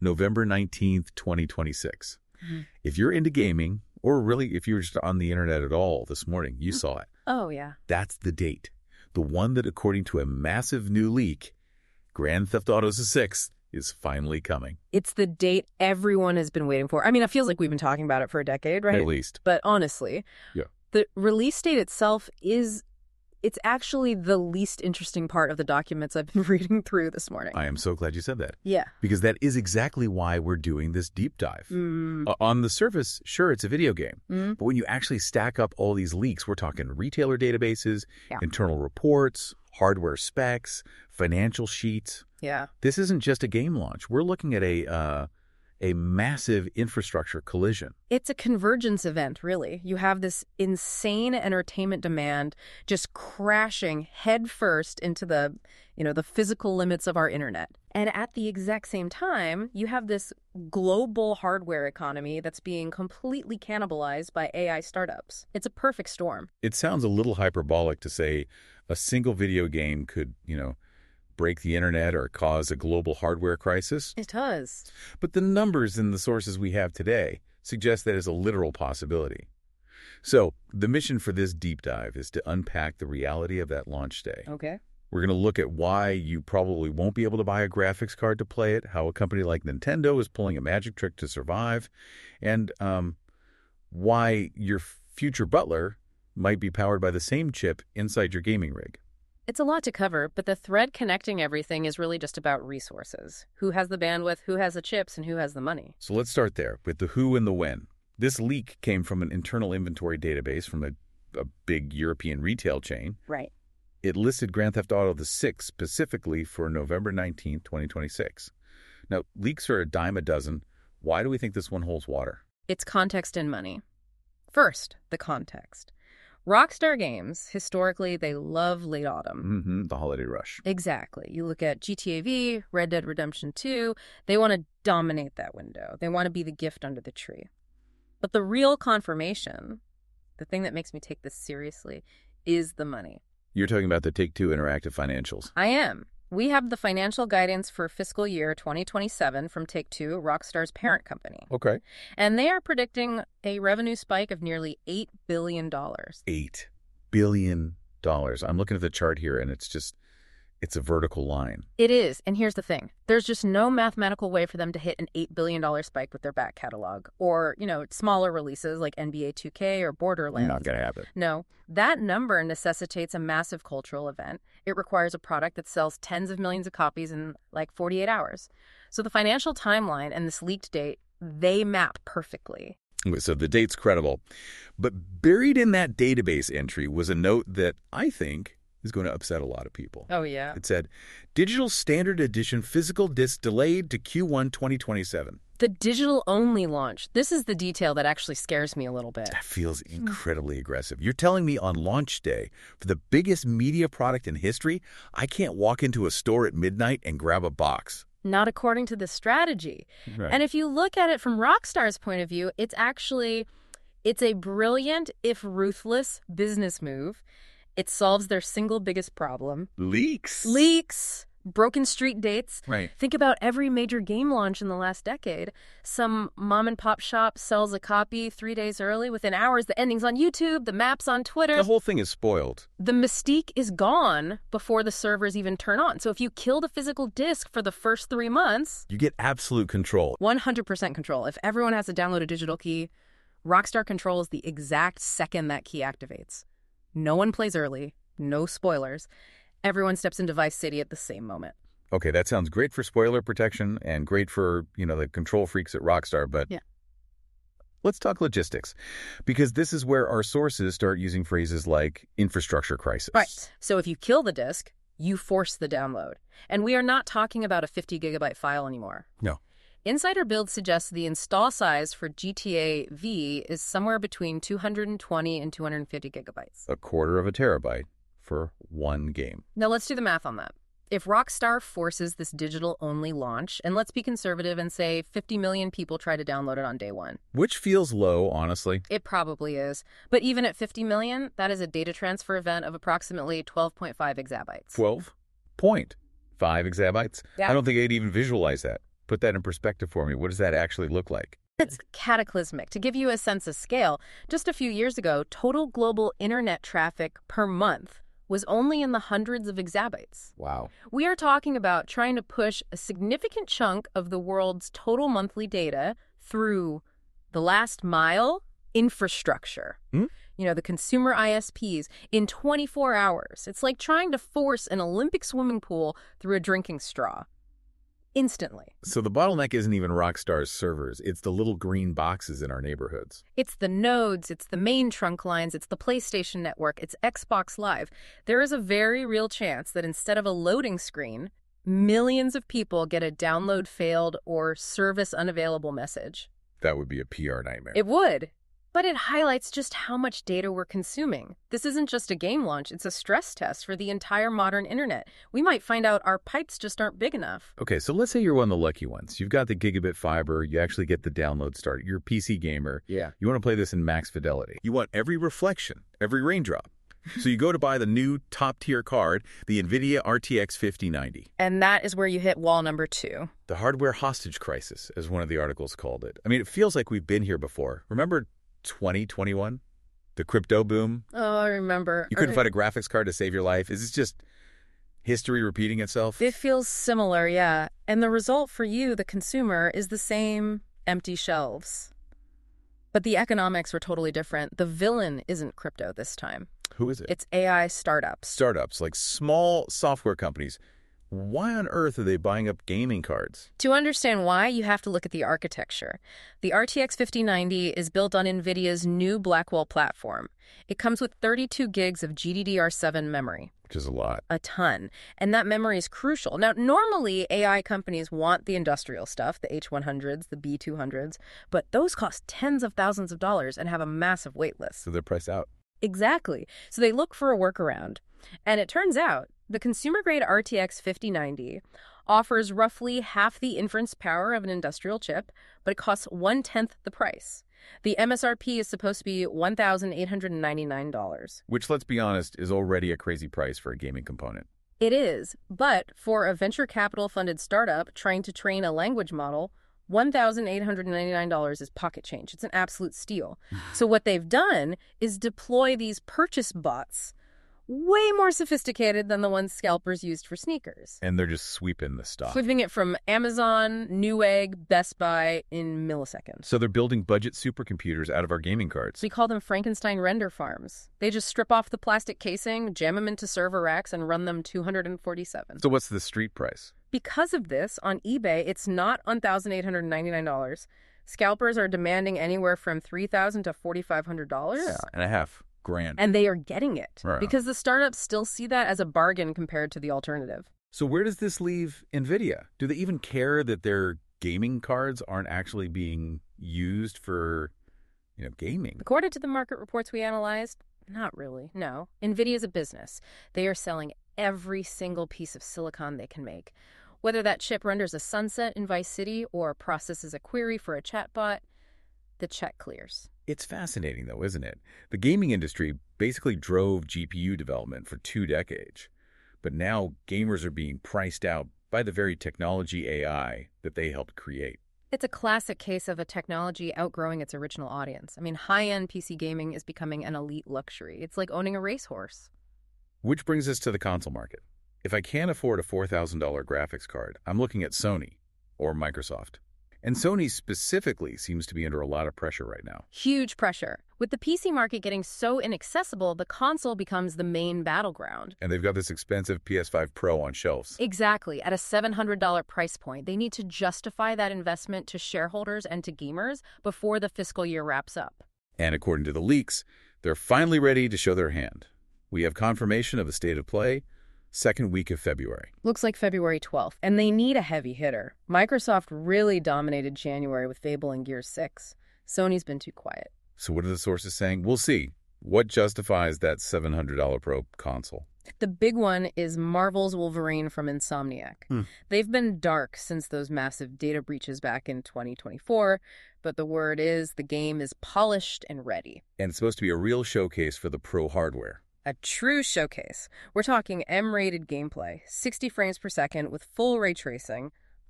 November 19th, 2026. If you're into gaming, or really if you were just on the internet at all this morning, you saw it. Oh, yeah. That's the date. The one that, according to a massive new leak, Grand Theft Auto VI is finally coming. It's the date everyone has been waiting for. I mean, it feels like we've been talking about it for a decade, right? At least. But honestly, Yeah. The release date itself it's actually the least interesting part of the documents I've been reading through this morning. I am so glad you said that. Yeah. Because that is exactly why we're doing this deep dive. On the surface, sure, it's a video game. But when you actually stack up all these leaks, we're talking retailer databases, internal reports, hardware specs, financial sheets. Yeah. This isn't just a game launch. We're looking at a massive infrastructure collision. It's a convergence event, really. You have this insane entertainment demand just crashing headfirst into the physical limits of our internet. And at the exact same time, you have this global hardware economy that's being completely cannibalized by AI startups. It's a perfect storm. It sounds a little hyperbolic to say a single video game could, break the internet or cause a global hardware crisis. It does. But the numbers in the sources we have today suggest that is a literal possibility. So the mission for this deep dive is to unpack the reality of that launch day. Okay. We're going to look at why you probably won't be able to buy a graphics card to play it, how a company like Nintendo is pulling a magic trick to survive, and why your future butler might be powered by the same chip inside your gaming rig. It's a lot to cover, but the thread connecting everything is really just about resources. Who has the bandwidth, who has the chips, and who has the money? So let's start there with the who and the when. This leak came from an internal inventory database from a big European retail chain. Right. It listed Grand Theft Auto VI specifically for November 19th, 2026. Now, leaks are a dime a dozen. Why do we think this one holds water? It's context and money. First, the context. Rockstar Games, historically, they love late autumn. The holiday rush. Exactly. You look at GTA V, Red Dead Redemption 2, they want to dominate that window. They want to be the gift under the tree. But the real confirmation, the thing that makes me take this seriously, is the money. You're talking about the Take-Two Interactive financials. I am. We have the financial guidance for fiscal year 2027 from Take-Two, Rockstar's parent company. Okay. And they are predicting a revenue spike of nearly $8 billion. $8 billion. I'm looking at the chart here, and it's a vertical line. It is. And here's the thing. There's just no mathematical way for them to hit an $8 billion spike with their back catalog or, smaller releases like NBA 2K or Borderlands. Not going to happen. No. That number necessitates a massive cultural event. It requires a product that sells tens of millions of copies in 48 hours. So the financial timeline and this leaked date, they map perfectly. So the date's credible. But buried in that database entry was a note that I think is going to upset a lot of people. Oh, yeah. It said, Digital Standard Edition physical disc delayed to Q1 2027. The digital-only launch. This is the detail that actually scares me a little bit. That feels incredibly aggressive. You're telling me on launch day, for the biggest media product in history, I can't walk into a store at midnight and grab a box. Not according to the strategy. Right. And if you look at it from Rockstar's point of view, it's a brilliant, if ruthless, business move. It solves their single biggest problem. Leaks. Broken street dates. Right. Think about every major game launch in the last decade. Some mom-and-pop shop sells a copy 3 days early. Within hours, the ending's on YouTube, the map's on Twitter. The whole thing is spoiled. The mystique is gone before the servers even turn on. So if you kill the physical disc for the first 3 months... You get absolute control. 100% control. If everyone has to download a digital key, Rockstar controls the exact second that key activates. No one plays early. No spoilers. Everyone steps into Vice City at the same moment. Okay, that sounds great for spoiler protection and great for, the control freaks at Rockstar, but yeah. Let's talk logistics, because this is where our sources start using phrases like infrastructure crisis. Right. So if you kill the disk, you force the download. And we are not talking about a 50-gigabyte file anymore. No. Insider Build suggests the install size for GTA V is somewhere between 220 and 250 gigabytes. A quarter of a terabyte for one game. Now let's do the math on that. If Rockstar forces this digital-only launch, and let's be conservative and say 50 million people try to download it on day one. Which feels low, honestly. It probably is. But even at 50 million, that is a data transfer event of approximately 12.5 exabytes. 12.5 exabytes? Yeah. I don't think I'd even visualize that. Put that in perspective for me. What does that actually look like? It's cataclysmic. To give you a sense of scale, just a few years ago, total global internet traffic per month was only in the hundreds of exabytes. Wow. We are talking about trying to push a significant chunk of the world's total monthly data through the last mile infrastructure. The consumer ISPs in 24 hours. It's like trying to force an Olympic swimming pool through a drinking straw. Instantly. So the bottleneck isn't even Rockstar's servers. It's the little green boxes in our neighborhoods. It's the nodes, it's the main trunk lines, it's the PlayStation Network, it's Xbox Live. There is a very real chance that instead of a loading screen, millions of people get a download failed or service unavailable message. That would be a PR nightmare. It would. But it highlights just how much data we're consuming. This isn't just a game launch, it's a stress test for the entire modern internet. We might find out our pipes just aren't big enough. Okay, so let's say you're one of the lucky ones. You've got the gigabit fiber, you actually get the download start. You're a PC gamer. Yeah. You want to play this in max fidelity. You want every reflection, every raindrop. So you go to buy the new top-tier card, the NVIDIA RTX 5090. And that is where you hit wall number 2. The hardware hostage crisis, as one of the articles called it. I mean, it feels like we've been here before. Remember 2021? The crypto boom? Oh, I remember. You couldn't find a graphics card to save your life. Is this just history repeating itself? It feels similar, yeah. And the result for you, the consumer, is the same: empty shelves. But the economics were totally different. The villain isn't crypto this time. Who is it? It's AI startups. Startups, like small software companies. Why on earth are they buying up gaming cards? To understand why, you have to look at the architecture. The RTX 5090 is built on NVIDIA's new Blackwell platform. It comes with 32 gigs of GDDR7 memory. Which is a lot. A ton. And that memory is crucial. Now, normally, AI companies want the industrial stuff, the H100s, the B200s, but those cost tens of thousands of dollars and have a massive wait list. So they're priced out. Exactly. So they look for a workaround. And it turns out the consumer-grade RTX 5090 offers roughly half the inference power of an industrial chip, but it costs 1/10 the price. The MSRP is supposed to be $1,899. Which, let's be honest, is already a crazy price for a gaming component. It is, but for a venture capital-funded startup trying to train a language model, $1,899 is pocket change. It's an absolute steal. So what they've done is deploy these purchase bots, way more sophisticated than the ones scalpers used for sneakers. And they're just sweeping the stock. Flipping it from Amazon, Newegg, Best Buy in milliseconds. So they're building budget supercomputers out of our gaming cards. We call them Frankenstein render farms. They just strip off the plastic casing, jam them into server racks, and run them 247. So what's the street price? Because of this, on eBay, it's not $1,899. Scalpers are demanding anywhere from $3,000 to $4,500. Yeah, and a half grand. And they are getting it Right. because the startups still see that as a bargain compared to the alternative. So where does this leave NVIDIA? Do they even care that their gaming cards aren't actually being used for, gaming? According to the market reports we analyzed, not really, no. NVIDIA's a business. They are selling every single piece of silicon they can make. Whether that chip renders a sunset in Vice City or processes a query for a chatbot, the check clears. It's fascinating, though, isn't it? The gaming industry basically drove GPU development for 2 decades. But now gamers are being priced out by the very technology AI that they helped create. It's a classic case of a technology outgrowing its original audience. I mean, high-end PC gaming is becoming an elite luxury. It's like owning a racehorse. Which brings us to the console market. If I can't afford a $4,000 graphics card, I'm looking at Sony or Microsoft. And Sony specifically seems to be under a lot of pressure right now. Huge pressure. With the PC market getting so inaccessible, the console becomes the main battleground. And they've got this expensive PS5 Pro on shelves. Exactly. At a $700 price point, they need to justify that investment to shareholders and to gamers before the fiscal year wraps up. And according to the leaks, they're finally ready to show their hand. We have confirmation of the state of play, second week of February. Looks like February 12th. And they need a heavy hitter. Microsoft really dominated January with Fable and Gears 6. Sony's been too quiet. So what are the sources saying? We'll see. What justifies that $700 Pro console? The big one is Marvel's Wolverine from Insomniac. They've been dark since those massive data breaches back in 2024, but the word is the game is polished and ready. And it's supposed to be a real showcase for the Pro hardware. A true showcase. We're talking M-rated gameplay, 60 frames per second with full ray tracing,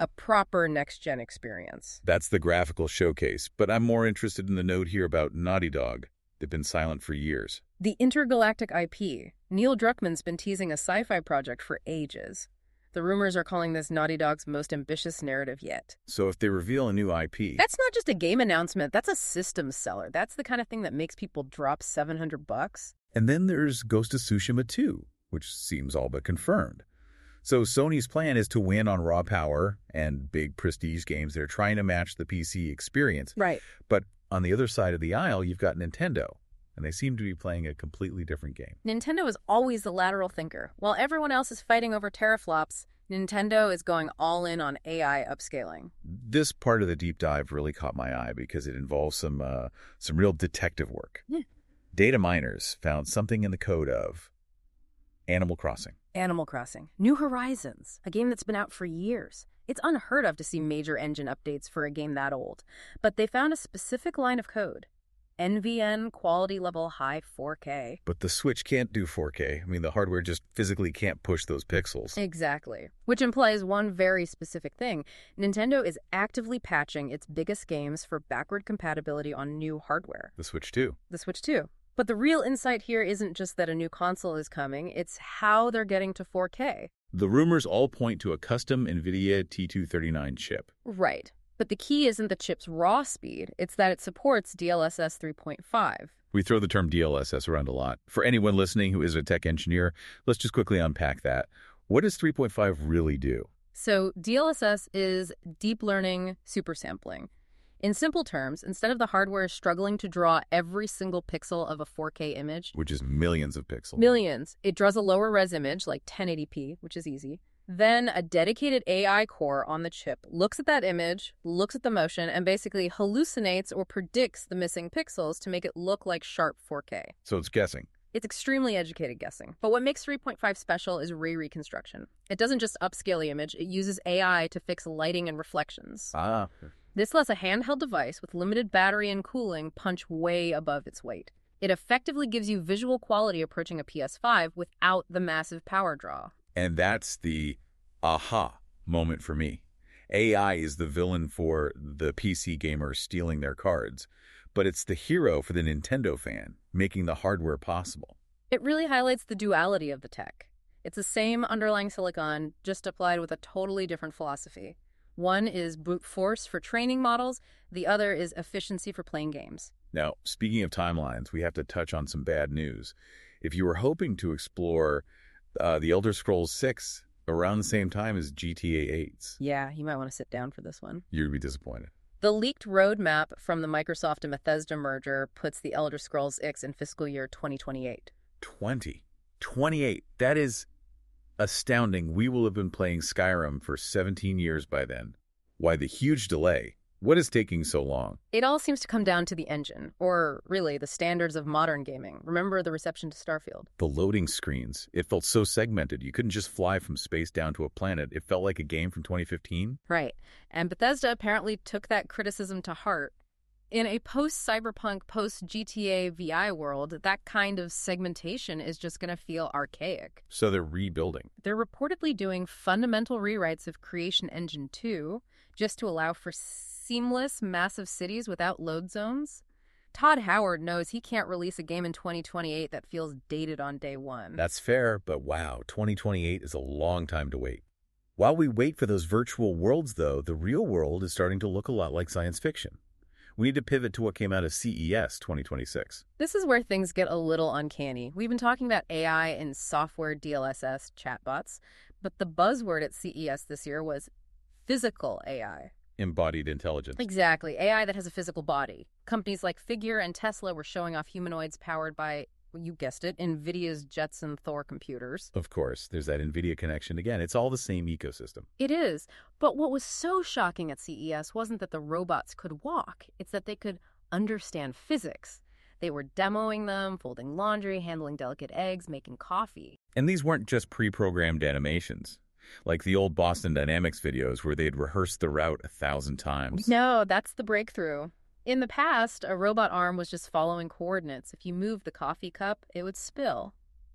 a proper next-gen experience. That's the graphical showcase, but I'm more interested in the note here about Naughty Dog. They've been silent for years. The intergalactic IP. Neil Druckmann's been teasing a sci-fi project for ages. The rumors are calling this Naughty Dog's most ambitious narrative yet. So if they reveal a new IP... That's not just a game announcement, that's a systems seller. That's the kind of thing that makes people drop $700. And then there's Ghost of Tsushima 2, which seems all but confirmed. So Sony's plan is to win on raw power and big prestige games. They're trying to match the PC experience. Right. But on the other side of the aisle, you've got Nintendo, and they seem to be playing a completely different game. Nintendo is always the lateral thinker. While everyone else is fighting over teraflops, Nintendo is going all in on AI upscaling. This part of the deep dive really caught my eye because it involves some real detective work. Yeah. Data miners found something in the code of Animal Crossing. Animal Crossing. New Horizons, a game that's been out for years. It's unheard of to see major engine updates for a game that old. But they found a specific line of code. NVN quality level high 4K. But the Switch can't do 4K. I mean, the hardware just physically can't push those pixels. Exactly. Which implies one very specific thing. Nintendo is actively patching its biggest games for backward compatibility on new hardware. The Switch 2. The Switch 2. But the real insight here isn't just that a new console is coming, it's how they're getting to 4K. The rumors all point to a custom NVIDIA T239 chip. Right. But the key isn't the chip's raw speed, it's that it supports DLSS 3.5. We throw the term DLSS around a lot. For anyone listening who is a tech engineer, let's just quickly unpack that. What does 3.5 really do? So DLSS is deep learning supersampling. In simple terms, instead of the hardware struggling to draw every single pixel of a 4K image, Which is millions of pixels. Millions, it draws a lower res image, like 1080p, which is easy. Then a dedicated AI core on the chip looks at that image, looks at the motion, and basically hallucinates or predicts the missing pixels to make it look like sharp 4K. So it's guessing. It's extremely educated guessing. But what makes 3.5 special is ray reconstruction. It doesn't just upscale the image, it uses AI to fix lighting and reflections. Ah. This lets a handheld device with limited battery and cooling punch way above its weight. It effectively gives you visual quality approaching a PS5 without the massive power draw. And that's the aha moment for me. AI is the villain for the PC gamer stealing their cards, but it's the hero for the Nintendo fan, making the hardware possible. It really highlights the duality of the tech. It's the same underlying silicon, just applied with a totally different philosophy. One is brute force for training models, the other is efficiency for playing games. Now, speaking of timelines, we have to touch on some bad news. If you were hoping to explore The Elder Scrolls 6 around the same time as GTA 8, Yeah, you might want to sit down for this one. you'd be disappointed. The leaked roadmap from the Microsoft and Bethesda merger puts The Elder Scrolls 6 in fiscal year 2028. 28. That is astounding. We will have been playing Skyrim for 17 years by then. Why the huge delay? What is taking so long? It all seems to come down to the engine, or really the standards of modern gaming. Remember the reception to Starfield? The loading screens. It felt so segmented. You couldn't just fly from space down to a planet. It felt like a game from 2015. Right. And Bethesda apparently took that criticism to heart. In a post-cyberpunk, post-GTA VI world, that kind of segmentation is just going to feel archaic. So they're rebuilding. They're reportedly doing fundamental rewrites of Creation Engine 2 just to allow for seamless, massive cities without load zones. Todd Howard knows he can't release a game in 2028 that feels dated on day one. That's fair, but wow, 2028 is a long time to wait. While we wait for those virtual worlds, though, the real world is starting to look a lot like science fiction. We need to pivot to what came out of CES 2026. This is where things get a little uncanny. We've been talking about AI and software DLSS chatbots, but the buzzword at CES this year was physical AI. Embodied intelligence. Exactly. AI that has a physical body. Companies like Figure and Tesla were showing off humanoids powered by, you guessed it, NVIDIA's Jetson Thor computers. Of course, there's that NVIDIA connection again. It's all the same ecosystem. It is. But what was so shocking at CES wasn't that the robots could walk. It's that they could understand physics. They were demoing them, folding laundry, handling delicate eggs, making coffee. And these weren't just pre-programmed animations, like the old Boston Dynamics videos where they'd rehearsed the route 1,000 times. No, that's the breakthrough. In the past, a robot arm was just following coordinates. If you moved the coffee cup, it would spill.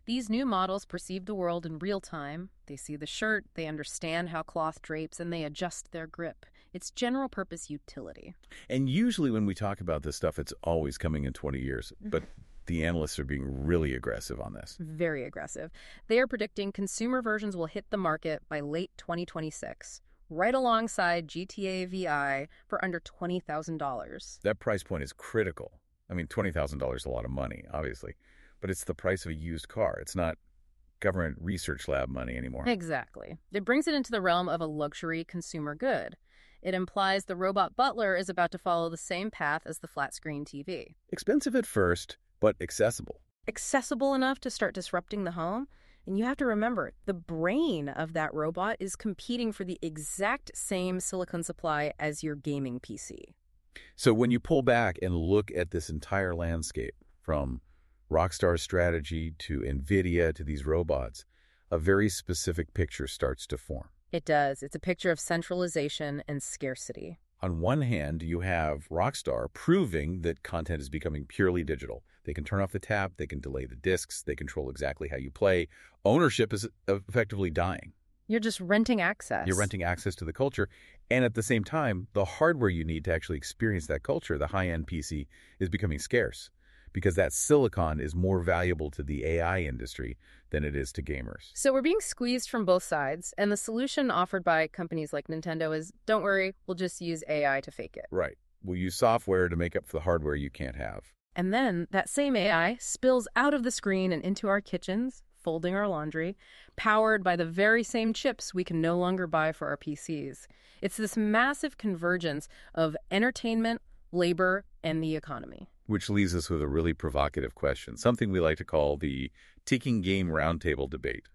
These new models perceive the world in real time. They see the shirt, they understand how cloth drapes, and they adjust their grip. It's general purpose utility. And usually when we talk about this stuff, it's always coming in 20 years. But the analysts are being really aggressive on this. Very aggressive. They are predicting consumer versions will hit the market by late 2026, right alongside GTA VI for under $20,000. That price point is critical. I mean, $20,000 is a lot of money, obviously. But it's the price of a used car. It's not government research lab money anymore. Exactly. It brings it into the realm of a luxury consumer good. It implies the robot butler is about to follow the same path as the flat-screen TV. Expensive at first, but accessible. Accessible enough to start disrupting the home. And you have to remember, the brain of that robot is competing for the exact same silicon supply as your gaming PC. So when you pull back and look at this entire landscape, from Rockstar's strategy to NVIDIA to these robots, a very specific picture starts to form. It does. It's a picture of centralization and scarcity. On one hand, you have Rockstar proving that content is becoming purely digital. They can turn off the tap, they can delay the discs, they control exactly how you play. Ownership is effectively dying. You're just renting access. You're renting access to the culture. And at the same time, the hardware you need to actually experience that culture, the high-end PC, is becoming scarce because that silicon is more valuable to the AI industry than it is to gamers. So we're being squeezed from both sides, and the solution offered by companies like Nintendo is, don't worry, we'll just use AI to fake it. Right. We'll use software to make up for the hardware you can't have. And then that same AI spills out of the screen and into our kitchens, folding our laundry, powered by the very same chips we can no longer buy for our PCs. It's this massive convergence of entertainment, labor, and the economy. Which leaves us with a really provocative question, something we like to call the ticking game roundtable debate.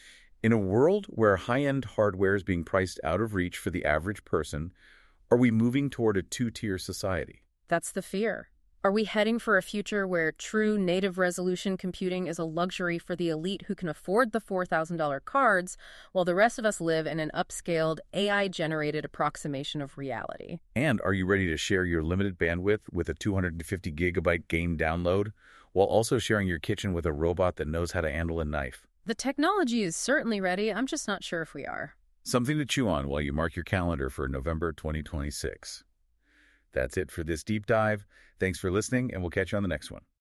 In a world where high-end hardware is being priced out of reach for the average person, are we moving toward a two-tier society? That's the fear. Are we heading for a future where true native resolution computing is a luxury for the elite who can afford the $4,000 cards, while the rest of us live in an upscaled, AI-generated approximation of reality? And are you ready to share your limited bandwidth with a 250-gigabyte game download, while also sharing your kitchen with a robot that knows how to handle a knife? The technology is certainly ready. I'm just not sure if we are. Something to chew on while you mark your calendar for November 2026. That's it for this deep dive. Thanks for listening, and we'll catch you on the next one.